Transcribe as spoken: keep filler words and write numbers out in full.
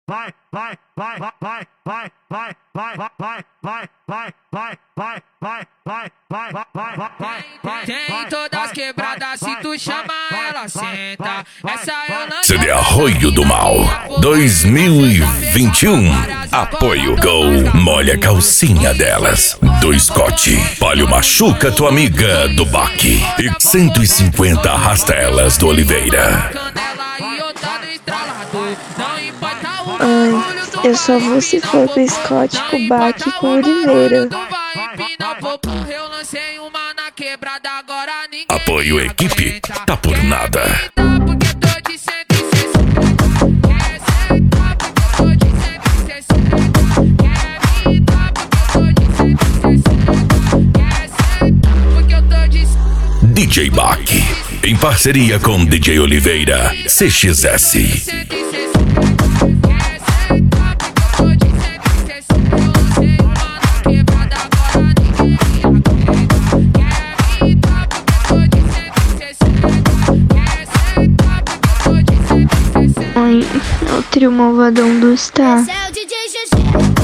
vai, vai, vai, vai, vai, vai, vai, vai, vai, vai, vai, vai, vai, vai, vai, vai, vai, vai, vai, vai. Tem todas as quebradas, se tu chama ela senta. Essa eu não C D Arroio do Mal dois mil e vinte e um. Apoio Gol. Molha a calcinha delas. Do Scott. Palio machuca tua amiga do Baque. E cento e cinquenta arrasta elas do Oliveira. Ai, eu só vou se for com o Scott, com o Baque e com o Oliveira. Apoio equipe, tá por nada. D J Baque, em parceria com D J Oliveira, C X S. Ai, é o trio malvadão do Star. Esse é o D J G G.